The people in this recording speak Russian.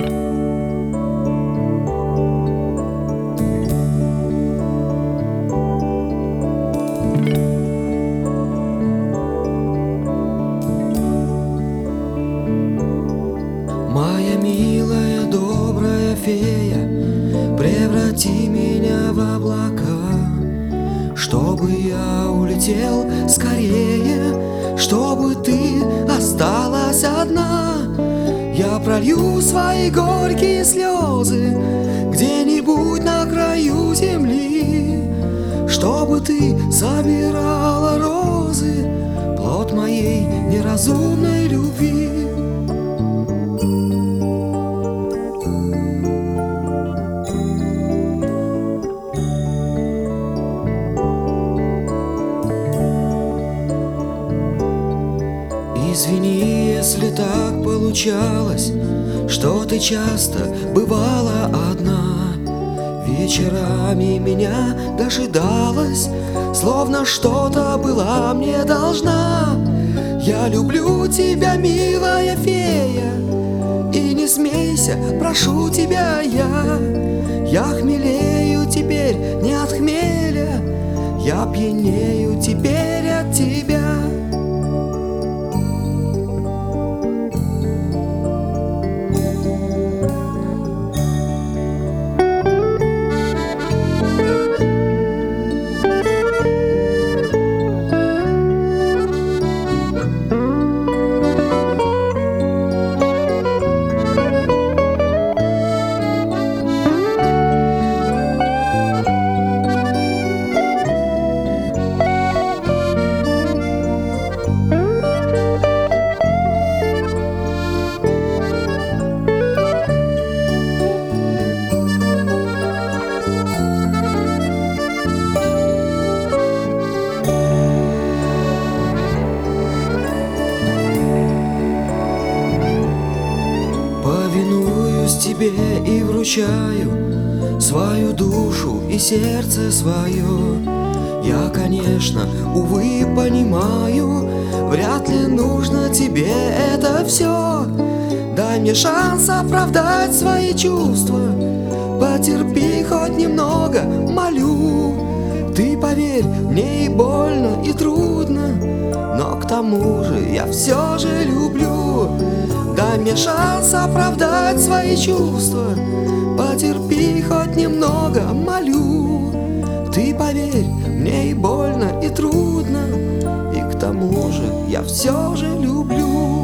Моя милая, добрая фея, преврати меня в облака, чтобы я улетел скорее, чтобы ты осталась одна. Я пролью свои горькие слезы где-нибудь на краю земли, чтобы ты собирала розы, плод моей неразумной любви. Извини, если так получалось, что ты часто бывала одна. Вечерами меня дожидалась, словно что-то была мне должна. Я люблю тебя, милая фея, и не смейся, прошу тебя я. Я хмелею теперь не от хмеля, я пьянею теперь от тебя. Повинуюсь тебе и вручаю свою душу и сердце свое. Я, конечно, увы, понимаю, вряд ли нужно тебе это все. Дай мне шанс оправдать свои чувства, потерпи хоть немного, молю. Ты поверь, мне и больно, и трудно, но к тому же я все же люблю. Дай мне шанс оправдать свои чувства, потерпи хоть немного, молю. Ты поверь, мне и больно, и трудно, и к тому же я все же люблю.